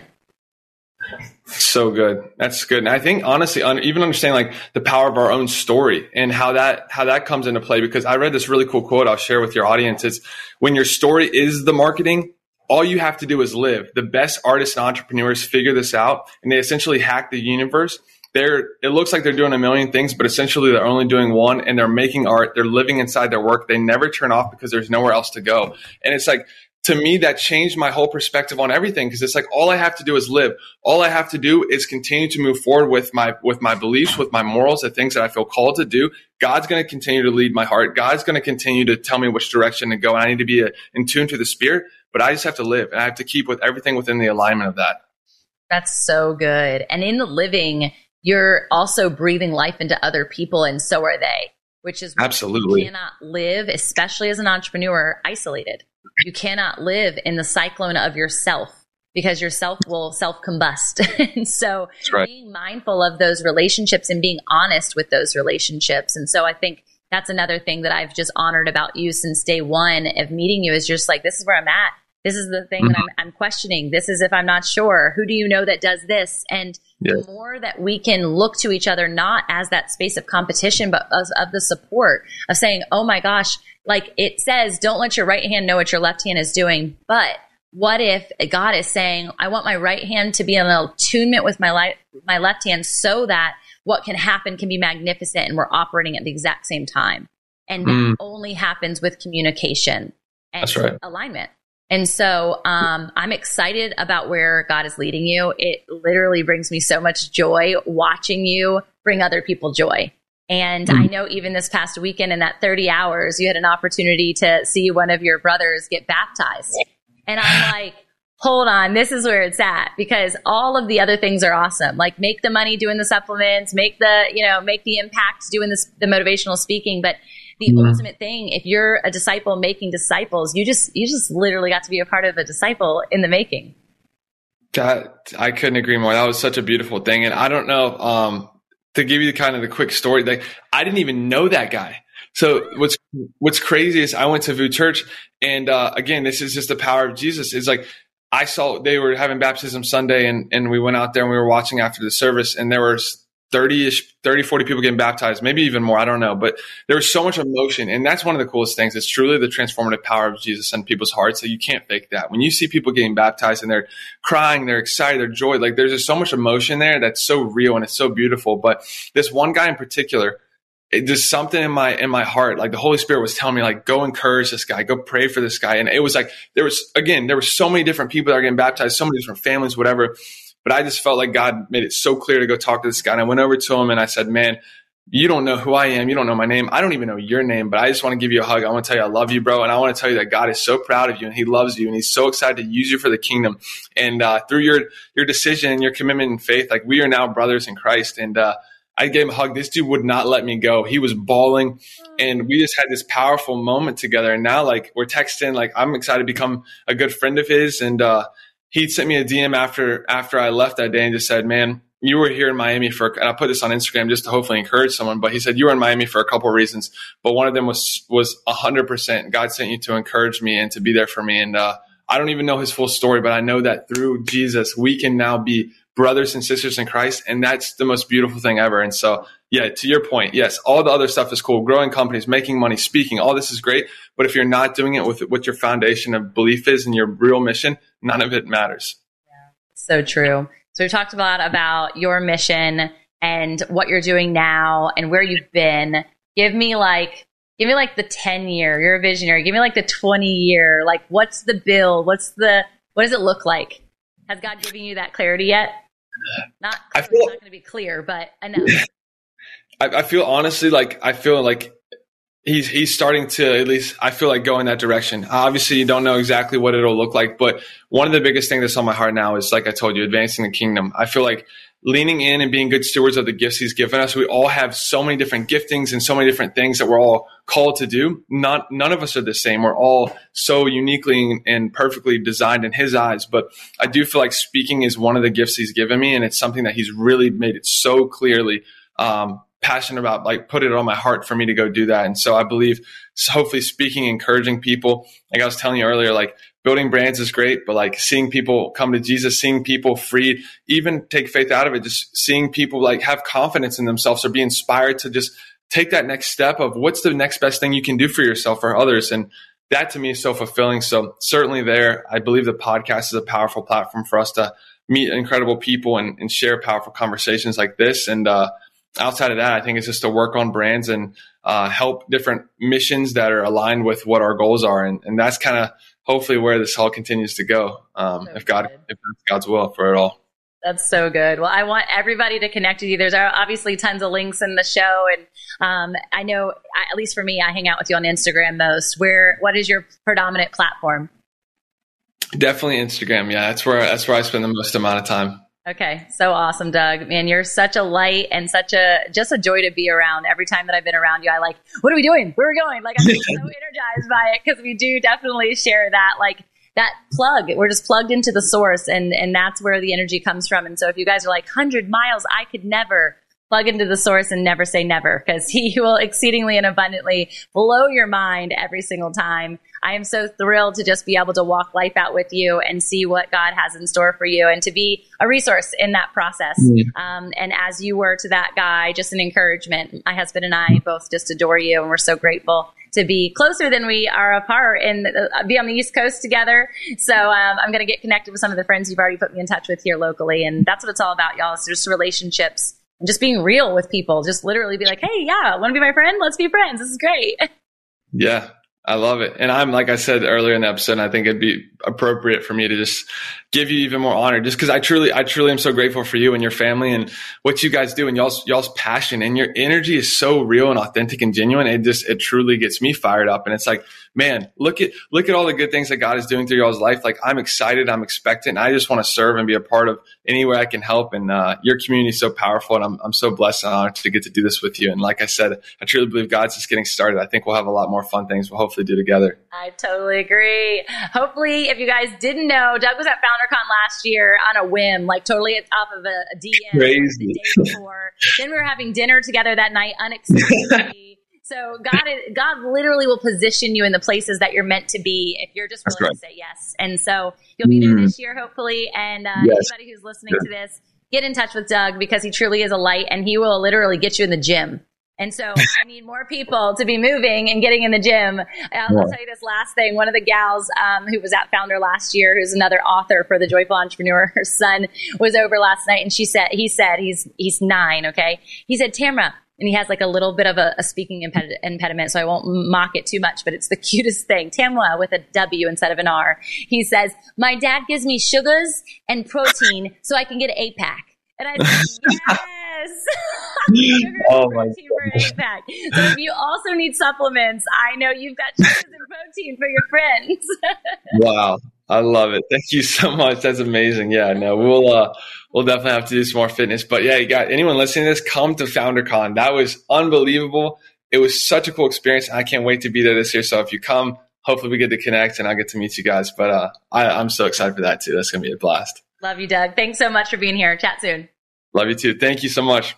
So good. That's good. And I think honestly, even understanding like the power of our own story and how that comes into play, because I read this really cool quote I'll share with your audience. It's when your story is the marketing, all you have to do is live. The best artists and entrepreneurs figure this out, and they essentially hack the universe. It looks like they're doing a million things, but essentially they're only doing one, and they're making art. They're living inside their work. They never turn off because there's nowhere else to go. And it's like, to me, that changed my whole perspective on everything, because it's like all I have to do is live. All I have to do is continue to move forward with my beliefs, with my morals, the things that I feel called to do. God's going to continue to lead my heart. God's going to continue to tell me which direction to go. And I need to be in tune to the Spirit, but I just have to live, and I have to keep with everything within the alignment of that. That's so good. And in the living, you're also breathing life into other people, and so are they, which is why absolutely you cannot live, especially as an entrepreneur, isolated. You cannot live in the cyclone of yourself, because yourself will self-combust. And so being mindful of those relationships and being honest with those relationships. And so I think that's another thing that I've just honored about you since day one of meeting you, is just like, this is where I'm at. This is the thing that I'm questioning. This is if I'm not sure. Who do you know that does this? And the more that we can look to each other, not as that space of competition, but of the support of saying, oh my gosh, like it says, don't let your right hand know what your left hand is doing. But what if God is saying, I want my right hand to be in attunement with my left hand, so that what can happen can be magnificent, and we're operating at the exact same time. And that only happens with communication and alignment. And so I'm excited about where God is leading you. It literally brings me so much joy watching you bring other people joy. And I know even this past weekend, in that 30 hours, you had an opportunity to see one of your brothers get baptized. And I'm like, hold on, this is where it's at, because all of the other things are awesome. Like, make the money doing the supplements, make the impact doing the motivational speaking. But the ultimate thing, if you're a disciple making disciples, you just literally got to be a part of a disciple in the making. God, I couldn't agree more. That was such a beautiful thing. And I don't know, to give you kind of the quick story, like, I didn't even know that guy. So what's crazy is I went to VU Church, and again, this is just the power of Jesus. It's like, I saw they were having baptism Sunday, and we went out there and we were watching after the service, and there was 30, 40 people getting baptized, maybe even more. I don't know. But there was so much emotion. And that's one of the coolest things. It's truly the transformative power of Jesus in people's hearts, that you can't fake that. When you see people getting baptized and they're crying, they're excited, they're joy, like there's just so much emotion there that's so real and it's so beautiful. But this one guy in particular, just something in my heart, like the Holy Spirit was telling me, like, go encourage this guy, go pray for this guy. And it was like, there were so many different people that are getting baptized, so many different families, whatever. But I just felt like God made it so clear to go talk to this guy. And I went over to him and I said, man, you don't know who I am. You don't know my name. I don't even know your name, but I just want to give you a hug. I want to tell you I love you, bro. And I want to tell you that God is so proud of you and he loves you and he's so excited to use you for the kingdom. And through your decision and your commitment and faith, like, we are now brothers in Christ. And I gave him a hug. This dude would not let me go. He was bawling and we just had this powerful moment together. And now, like, we're texting, like, I'm excited to become a good friend of his. And he sent me a DM after I left that day and just said, man, you were here in Miami and I put this on Instagram just to hopefully encourage someone, but he said, you were in Miami for a couple of reasons, but one of them was 100% God sent you to encourage me and to be there for me. And I don't even know his full story, but I know that through Jesus, we can now be brothers and sisters in Christ. And that's the most beautiful thing ever. And so, yeah, to your point, yes, all the other stuff is cool. Growing companies, making money, speaking, all this is great. But if you're not doing it with what your foundation of belief is and your real mission, none of it matters. Yeah, so true. So we talked a lot about your mission and what you're doing now and where you've been. Give me like the 10-year, you're a visionary. Give me like the 20-year, like, what's the build? What does it look like? Has God given you that clarity yet? It's not going to be clear, but enough. I feel honestly, like, he's starting to, at least I feel like, go in that direction. Obviously, you don't know exactly what it'll look like, but one of the biggest things that's on my heart now is, like I told you, advancing the kingdom. I feel like leaning in and being good stewards of the gifts he's given us. We all have so many different giftings and so many different things that we're all called to do. None of us are the same. We're all so uniquely and perfectly designed in his eyes. But I do feel like speaking is one of the gifts he's given me, and it's something that he's really made it so clearly passionate about, like, put it on my heart for me to go do that. And so I believe, hopefully, speaking, encouraging people, like I was telling you earlier, like, building brands is great, but like seeing people come to Jesus, seeing people freed, even take faith out of it, just seeing people like have confidence in themselves or be inspired to just take that next step of what's the next best thing you can do for yourself or others. And that to me is so fulfilling. So certainly there, I believe the podcast is a powerful platform for us to meet incredible people and share powerful conversations like this. And outside of that, I think it's just to work on brands and help different missions that are aligned with what our goals are. And that's kind of hopefully where this all continues to go, if that's God's will for it all. That's so good. Well, I want everybody to connect with you. There's obviously tons of links in the show. And I know, at least for me, I hang out with you on Instagram most. What is your predominant platform? Definitely Instagram. Yeah, that's where I spend the most amount of time. Okay. So awesome, Doug. Man, you're such a light and just a joy to be around. Every time that I've been around you, I like, what are we doing? Where are we going? Like, I'm so energized by it because we do definitely share that, like, that plug. We're just plugged into the source, and that's where the energy comes from. And so if you guys are like 100 miles, I could never plug into the source and never say never, because he will exceedingly and abundantly blow your mind every single time. I am so thrilled to just be able to walk life out with you and see what God has in store for you and to be a resource in that process. And as you were to that guy, just an encouragement. My husband and I both just adore you, and we're so grateful to be closer than we are apart and be on the East Coast together. So I'm going to get connected with some of the friends you've already put me in touch with here locally. And that's what it's all about, y'all. It's just relationships and just being real with people. Just literally be like, hey, yeah, want to be my friend? Let's be friends. This is great. Yeah, I love it. And I'm, like I said earlier in the episode, I think it'd be appropriate for me to just give you even more honor, just because I truly am so grateful for you and your family and what you guys do and y'all's passion, and your energy is so real and authentic and genuine. It truly gets me fired up. And it's like, man, look at all the good things that God is doing through y'all's life. Like, I'm excited, I'm expectant. I just want to serve and be a part of any way I can help. And your community is so powerful, and I'm so blessed and honored to get to do this with you. And like I said, I truly believe God's just getting started. I think we'll have a lot more fun things we'll hopefully do together. I totally agree. Hopefully, if you guys didn't know, Doug was at FounderCon last year on a whim, like totally off of a DM. Crazy. The day before. Then we were having dinner together that night unexpectedly. So God literally will position you in the places that you're meant to be if you're just willing to say yes. And so you'll be there this year, hopefully. And anybody who's listening to this, get in touch with Doug, because he truly is a light, and he will literally get you in the gym. And so I need more people to be moving and getting in the gym. I'll tell you this last thing. One of the gals who was at Founder last year, who's another author for The Joyful Entrepreneur, her son was over last night, and he said, he's 9, okay? He said, Tamara, And he has like a little bit of a speaking impediment, so I won't mock it too much, but it's the cutest thing. Tamwa with a W instead of an R. He says, my dad gives me sugars and protein so I can get an 8-pack. And I said, yes! Oh my protein for an 8-pack. So if you also need supplements, I know you've got sugars and protein for your friends. Wow. I love it. Thank you so much. That's amazing. Yeah, no, we'll definitely have to do some more fitness. But yeah, you got anyone listening to this, come to FounderCon. That was unbelievable. It was such a cool experience. I can't wait to be there this year. So if you come, hopefully we get to connect and I'll get to meet you guys. But I'm so excited for that too. That's going to be a blast. Love you, Doug. Thanks so much for being here. Chat soon. Love you too. Thank you so much.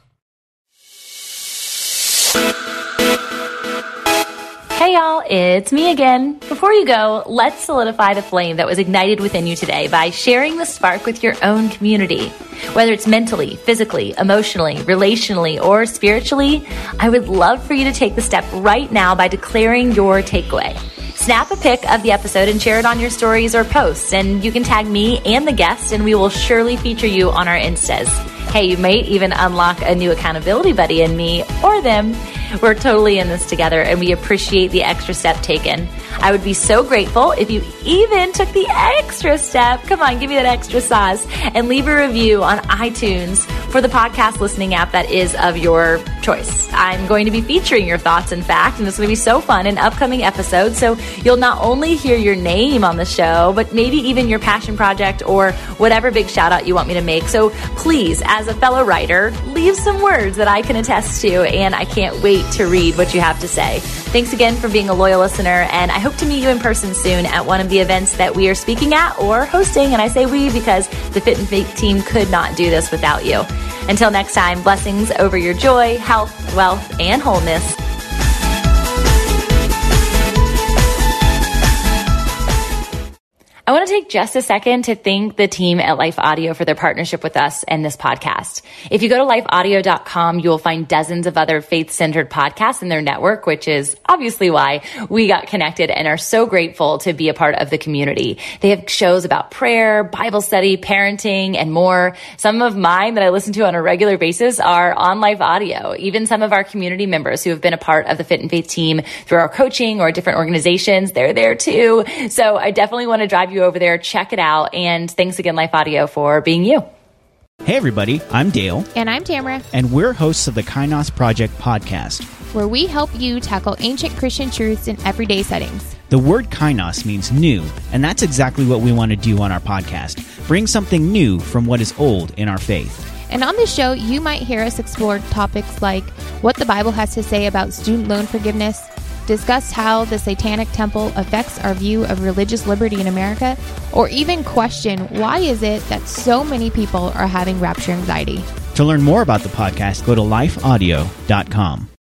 Hey y'all, it's me again. Before you go, let's solidify the flame that was ignited within you today by sharing the spark with your own community. Whether it's mentally, physically, emotionally, relationally, or spiritually, I would love for you to take the step right now by declaring your takeaway. Snap a pic of the episode and share it on your stories or posts, and you can tag me and the guest, and we will surely feature you on our Instas. Hey, you might even unlock a new accountability buddy in me or them. We're totally in this together, and we appreciate the extra step taken. I would be so grateful if you even took the extra step. Come on, give me that extra sauce and leave a review on iTunes for the podcast listening app that is of your choice. I'm going to be featuring your thoughts, in fact, and it's going to be so fun in upcoming episodes. So you'll not only hear your name on the show, but maybe even your passion project or whatever big shout out you want me to make. So please, as a fellow writer, leave some words that I can attest to, and I can't wait to read what you have to say. Thanks again for being a loyal listener, and I hope to meet you in person soon at one of the events that we are speaking at or hosting. And I say we because the Fit and Fake team could not do this without you. Until next time, blessings over your joy, health, wealth, and wholeness. I want to take just a second to thank the team at Life Audio for their partnership with us and this podcast. If you go to lifeaudio.com, you will find dozens of other faith-centered podcasts in their network, which is obviously why we got connected and are so grateful to be a part of the community. They have shows about prayer, Bible study, parenting, and more. Some of mine that I listen to on a regular basis are on Life Audio. Even some of our community members who have been a part of the Fit and Faith team through our coaching or different organizations, they're there too. So I definitely want to drive you over there. Check it out. And thanks again, Life Audio, for being you. Hey everybody, I'm Dale. And I'm Tamara. And we're hosts of the Kainos Project podcast, where we help you tackle ancient Christian truths in everyday settings. The word Kainos means new, and that's exactly what we want to do on our podcast. Bring something new from what is old in our faith. And on this show, you might hear us explore topics like what the Bible has to say about student loan forgiveness, discuss how the Satanic Temple affects our view of religious liberty in America, or even question why is it that so many people are having rapture anxiety. To learn more about the podcast, go to lifeaudio.com.